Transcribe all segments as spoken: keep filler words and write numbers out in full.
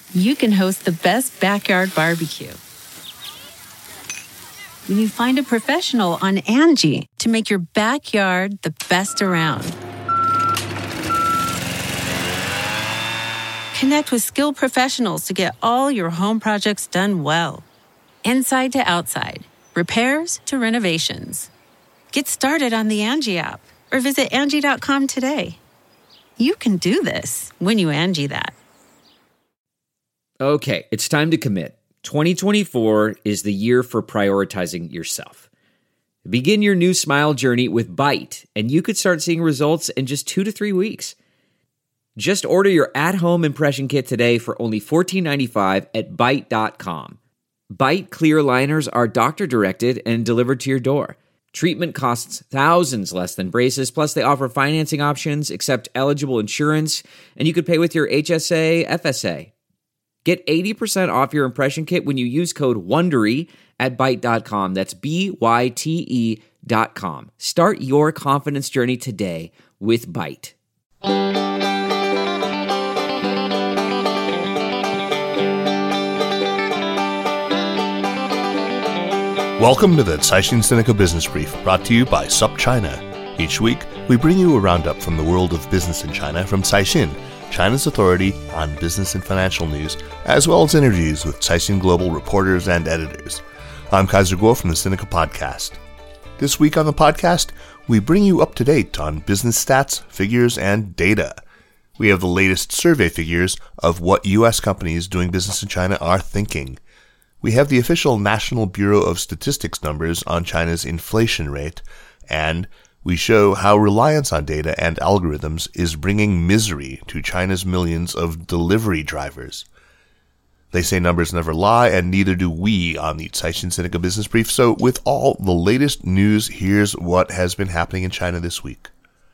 you can host the best backyard barbecue. When you find a professional on Angie to make your backyard the best around. Connect with skilled professionals to get all your home projects done well. Inside to outside, repairs to renovations. Get started on the Angie app or visit Angie dot com today. You can do this when you Angie that. Okay, it's time to commit. twenty twenty-four is the year for prioritizing yourself. Begin your new smile journey with Byte, and you could start seeing results in just two to three weeks. Just order your at-home impression kit today for only fourteen ninety-five at byte dot com. Byte clear aligners are doctor-directed and delivered to your door. Treatment costs thousands less than braces, plus they offer financing options, accept eligible insurance, and you could pay with your H S A, F S A. Get eighty percent off your impression kit when you use code WONDERY at byte dot com. That's B Y T E dot com. Start your confidence journey today with Byte. Welcome to the Caixin Sinica Business Brief, brought to you by SupChina. Each week, we bring you a roundup from the world of business in China from Caixin, China's authority on business and financial news, as well as interviews with Caixin Global reporters and editors. I'm Kaiser Kuo from the Sinica Podcast. This week on the podcast, we bring you up to date on business stats, figures, and data. We have the latest survey figures of what U S companies doing business in China are thinking. We have the official National Bureau of Statistics numbers on China's inflation rate, and we show how reliance on data and algorithms is bringing misery to China's millions of delivery drivers. They say numbers never lie, and neither do we on the Caixin Sinica Business Brief. So with all the latest news, here's what has been happening in China this week.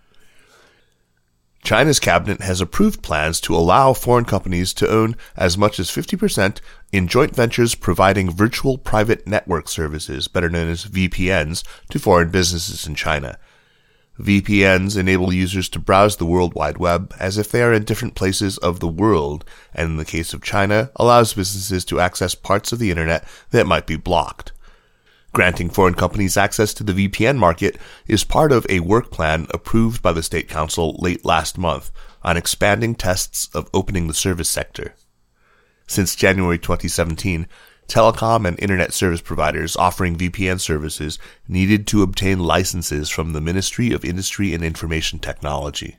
China's cabinet has approved plans to allow foreign companies to own as much as fifty percent in joint ventures providing virtual private network services, better known as V P Ns, to foreign businesses in China. V P Ns enable users to browse the World Wide Web as if they are in different places of the world, and in the case of China, allows businesses to access parts of the internet that might be blocked. Granting foreign companies access to the V P N market is part of a work plan approved by the State Council late last month on expanding tests of opening the service sector. Since January twenty seventeen, telecom and internet service providers offering V P N services needed to obtain licenses from the Ministry of Industry and Information Technology.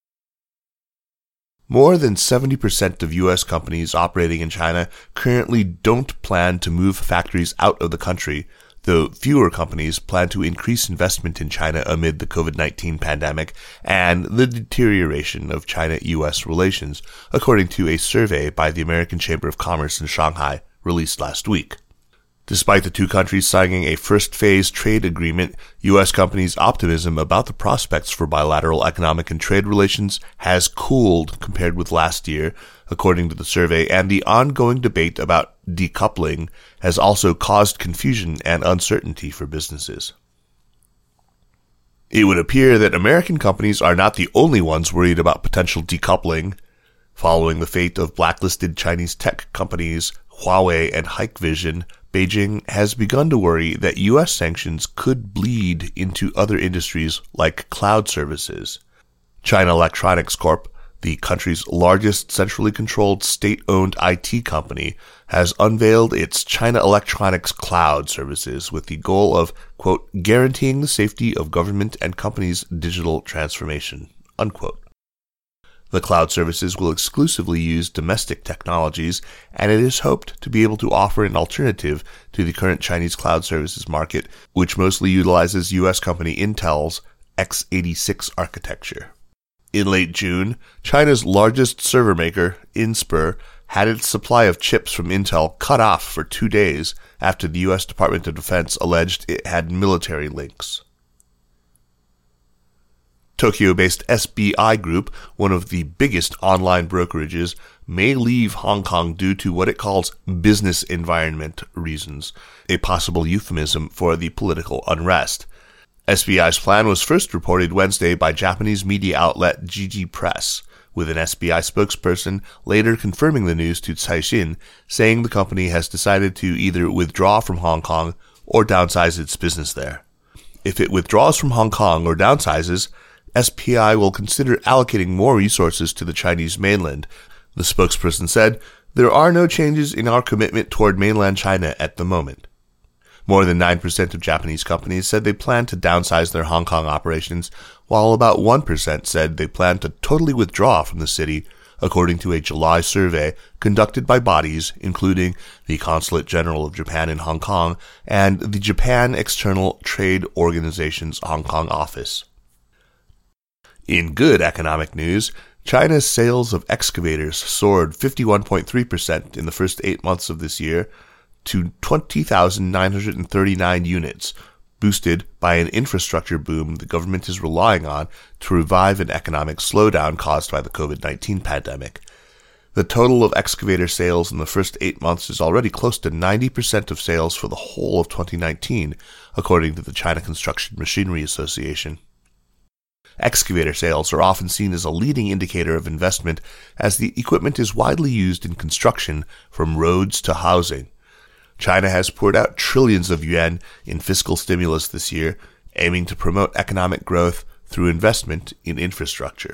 More than seventy percent of U S companies operating in China currently don't plan to move factories out of the country, though fewer companies plan to increase investment in China amid the covid nineteen pandemic and the deterioration of China-U S relations, according to a survey by the American Chamber of Commerce in Shanghai, released last week. Despite the two countries signing a first-phase trade agreement, U S companies' optimism about the prospects for bilateral economic and trade relations has cooled compared with last year, according to the survey, and the ongoing debate about decoupling has also caused confusion and uncertainty for businesses. It would appear that American companies are not the only ones worried about potential decoupling. Following the fate of blacklisted Chinese tech companies Huawei and Hikvision, Beijing has begun to worry that U S sanctions could bleed into other industries like cloud services. China Electronics Corp, the country's largest centrally controlled state-owned I T company, has unveiled its China Electronics Cloud services with the goal of, quote, guaranteeing the safety of government and companies' digital transformation, unquote. The cloud services will exclusively use domestic technologies, and it is hoped to be able to offer an alternative to the current Chinese cloud services market, which mostly utilizes U S company Intel's x eighty-six architecture. In late June, China's largest server maker, Inspur, had its supply of chips from Intel cut off for two days after the U S Department of Defense alleged it had military links. Tokyo-based S B I Group, one of the biggest online brokerages, may leave Hong Kong due to what it calls business environment reasons, a possible euphemism for the political unrest. S B I's plan was first reported Wednesday by Japanese media outlet Jiji Press, with an S B I spokesperson later confirming the news to Caixin, saying the company has decided to either withdraw from Hong Kong or downsize its business there. If it withdraws from Hong Kong or downsizes, S P I will consider allocating more resources to the Chinese mainland. The spokesperson said, "There are no changes in our commitment toward mainland China at the moment." More than nine percent of Japanese companies said they plan to downsize their Hong Kong operations, while about one percent said they plan to totally withdraw from the city, according to a July survey conducted by bodies including the Consulate General of Japan in Hong Kong and the Japan External Trade Organization's Hong Kong office. In good economic news, China's sales of excavators soared fifty-one point three percent in the first eight months of this year to twenty thousand nine hundred thirty-nine units, boosted by an infrastructure boom the government is relying on to revive an economic slowdown caused by the covid nineteen pandemic. The total of excavator sales in the first eight months is already close to ninety percent of sales for the whole of twenty nineteen, according to the China Construction Machinery Association. Excavator sales are often seen as a leading indicator of investment, as the equipment is widely used in construction, from roads to housing. China has poured out trillions of yuan in fiscal stimulus this year, aiming to promote economic growth through investment in infrastructure.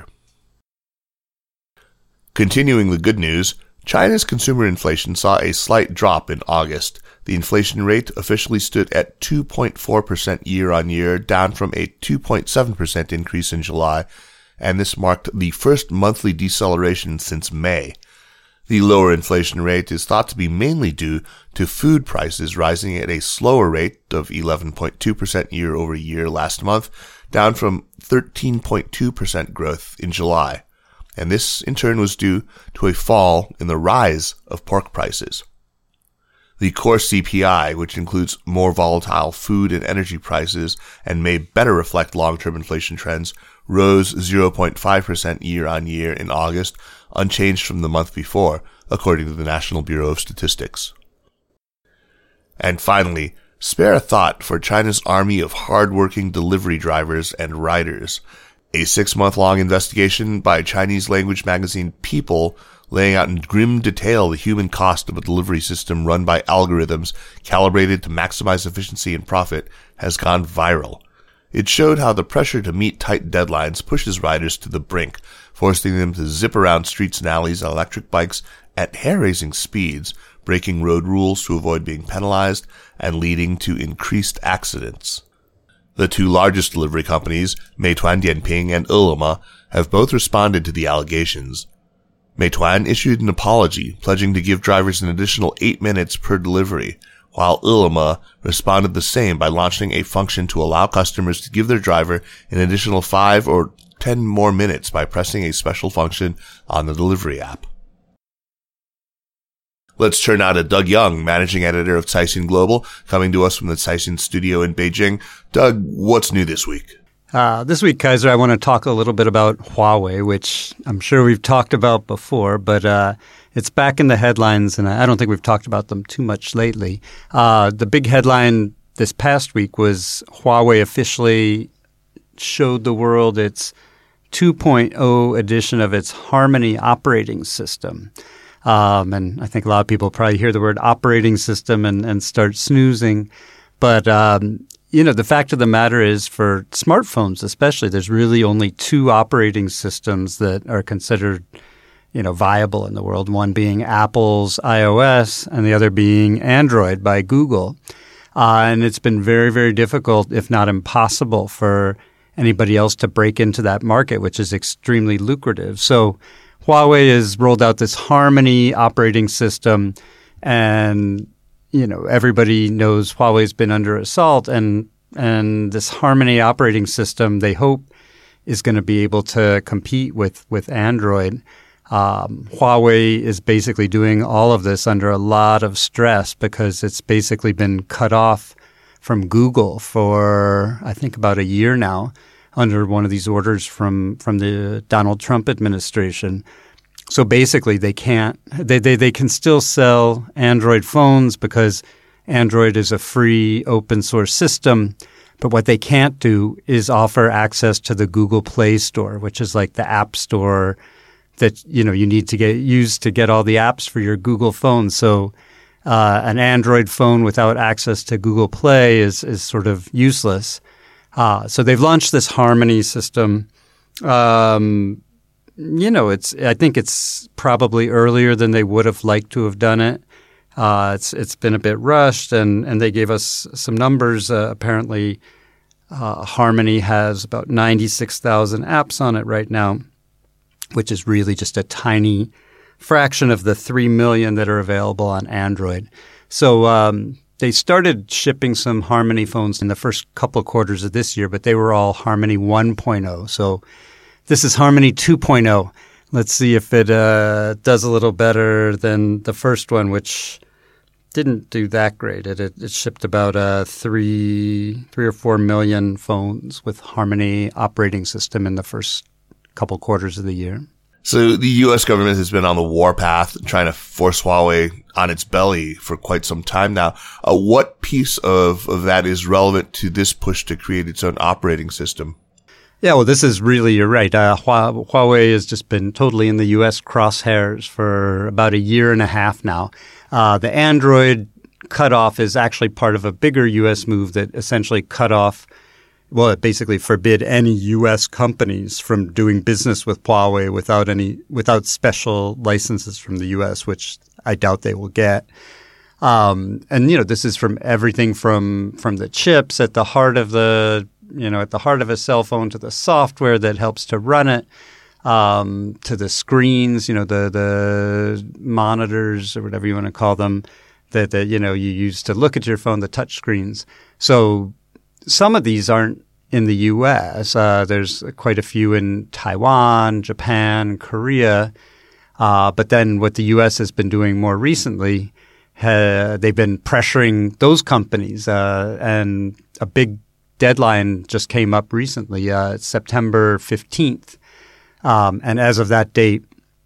Continuing the good news, China's consumer inflation saw a slight drop in August. The inflation rate officially stood at two point four percent year-on-year, down from a two point seven percent increase in July, and this marked the first monthly deceleration since May. The lower inflation rate is thought to be mainly due to food prices rising at a slower rate of eleven point two percent year-over-year last month, down from thirteen point two percent growth in July. And this, in turn, was due to a fall in the rise of pork prices. The core C P I, which includes more volatile food and energy prices and may better reflect long-term inflation trends, rose zero point five percent year-on-year in August, unchanged from the month before, according to the National Bureau of Statistics. And finally, spare a thought for China's army of hard-working delivery drivers and riders. A six-month-long investigation by Chinese-language magazine People, laying out in grim detail the human cost of a delivery system run by algorithms calibrated to maximize efficiency and profit, has gone viral. It showed how the pressure to meet tight deadlines pushes riders to the brink, forcing them to zip around streets and alleys on electric bikes at hair-raising speeds, breaking road rules to avoid being penalized, and leading to increased accidents. The two largest delivery companies, Meituan Dianping and Ele.me, have both responded to the allegations. Meituan issued an apology, pledging to give drivers an additional eight minutes per delivery, while Ele.me responded the same by launching a function to allow customers to give their driver an additional five or ten more minutes by pressing a special function on the delivery app. Let's turn now to Doug Young, managing editor of Caixin Global, coming to us from the Caixin studio in Beijing. Doug, what's new this week? Uh, this week, Kaiser, I want to talk a little bit about Huawei, which I'm sure we've talked about before, but uh, it's back in the headlines, and I don't think we've talked about them too much lately. Uh, the big headline this past week was Huawei officially showed the world its two point oh edition of its Harmony operating system. Um, and I think a lot of people probably hear the word operating system and, and start snoozing. But, um, you know, the fact of the matter is for smartphones especially, there's really only two operating systems that are considered, you know, viable in the world, one being Apple's iOS and the other being Android by Google. Uh, and it's been very, very difficult, if not impossible, for anybody else to break into that market, which is extremely lucrative. So Huawei has rolled out this Harmony operating system, and you know everybody knows Huawei's been under assault, and and this Harmony operating system they hope is going to be able to compete with with Android. Um, Huawei is basically doing all of this under a lot of stress because it's basically been cut off from Google for I think about a year now, under one of these orders from, from the Donald Trump administration. So basically they can't they, – they, they can still sell Android phones because Android is a free open source system. But what they can't do is offer access to the Google Play Store, which is like the app store that you know you need to get used to get all the apps for your Google phone. So uh, an Android phone without access to Google Play is is sort of useless. Uh, so they've launched this Harmony system. Um, you know, it's I think it's probably earlier than they would have liked to have done it. Uh, it's it's been a bit rushed, and, and they gave us some numbers. Uh, apparently, uh, Harmony has about ninety-six thousand apps on it right now, which is really just a tiny fraction of the three million that are available on Android. So um, they started shipping some Harmony phones in the first couple of quarters of this year, but they were all Harmony one point oh. So this is Harmony two point oh. Let's see if it uh, does a little better than the first one, which didn't do that great. It, it, it shipped about uh, three, three or four million phones with Harmony operating system in the first couple quarters of the year. So the U S government has been on the warpath trying to force Huawei on its belly for quite some time now. Uh, what piece of, of that is relevant to this push to create its own operating system? Yeah, well, this is really, you're right. Uh, Huawei has just been totally in the U S crosshairs for about a year and a half now. Uh, the Android cutoff is actually part of a bigger U S move that essentially cut off, well, it basically forbid any U S companies from doing business with Huawei without any without special licenses from the U S, which I doubt they will get. Um, and you know, this is from everything from from the chips at the heart of the you know at the heart of a cell phone to the software that helps to run it. Um, to the screens, you know, the the monitors or whatever you want to call them, that, that you know you use to look at your phone, the touch screens. So some of these aren't in the U S. Uh, there's quite a few in Taiwan, Japan, Korea. Uh, but then what the U S has been doing more recently, uh, they've been pressuring those companies. Uh, and a big deadline just came up recently, uh, September fifteenth. Um, and as of that date,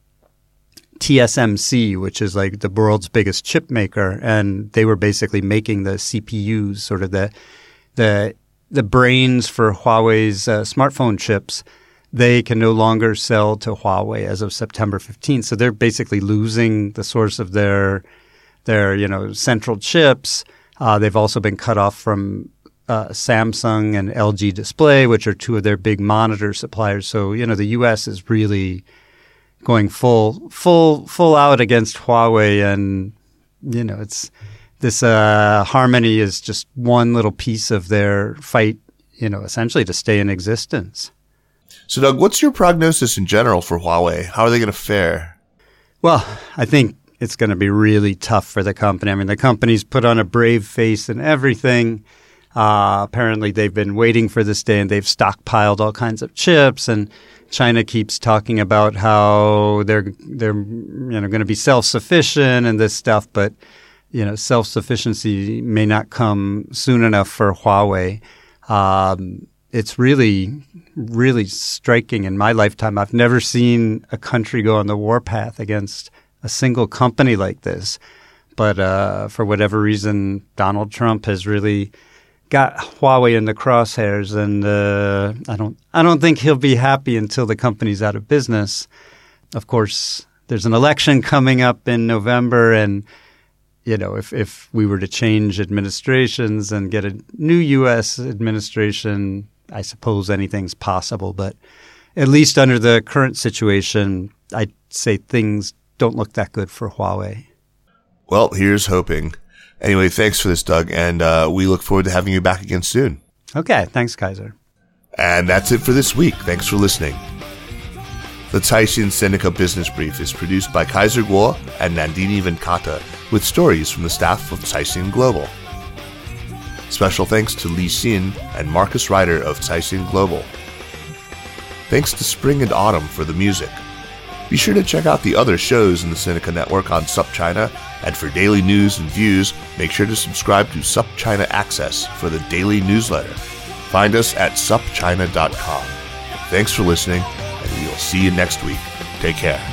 T S M C, which is like the world's biggest chip maker, and they were basically making the C P Us, sort of the the the brains for Huawei's uh, smartphone chips. They can no longer sell to Huawei as of September fifteenth. So they're basically losing the source of their their you know central chips. Uh, they've also been cut off from Uh, Samsung and L G Display, which are two of their big monitor suppliers. So, you know, the U S is really going full, full, full out against Huawei. And, you know, it's this uh, Harmony is just one little piece of their fight, you know, essentially to stay in existence. So, Doug, what's your prognosis in general for Huawei? How are they going to fare? Well, I think it's going to be really tough for the company. I mean, the company's put on a brave face and everything. Uh, apparently they've been waiting for this day and they've stockpiled all kinds of chips, and China keeps talking about how they're they're you know going to be self-sufficient and this stuff, but you know self-sufficiency may not come soon enough for Huawei. Um, it's really really striking in my lifetime. I've never seen a country go on the warpath against a single company like this, but uh, for whatever reason, Donald Trump has really got Huawei in the crosshairs, and uh, I don't I don't think he'll be happy until the company's out of business. Of course, there's an election coming up in November, and you know if if we were to change administrations and get a new U S administration, I suppose anything's possible. But at least under the current situation, I'd say things don't look that good for Huawei. Well, here's hoping. Anyway, thanks for this, Doug, and uh, we look forward to having you back again soon. Okay, thanks, Kaiser. And that's it for this week. Thanks for listening. The Caixin Sinica Business Brief is produced by Kaiser Kuo and Nandini Venkata, with stories from the staff of Caixin Global. Special thanks to Li Xin and Marcus Ryder of Caixin Global. Thanks to Spring and Autumn for the music. Be sure to check out the other shows in the Sinica Network on SupChina, and for daily news and views, make sure to subscribe to SupChina Access for the daily newsletter. Find us at sup china dot com. Thanks for listening, and we will see you next week. Take care.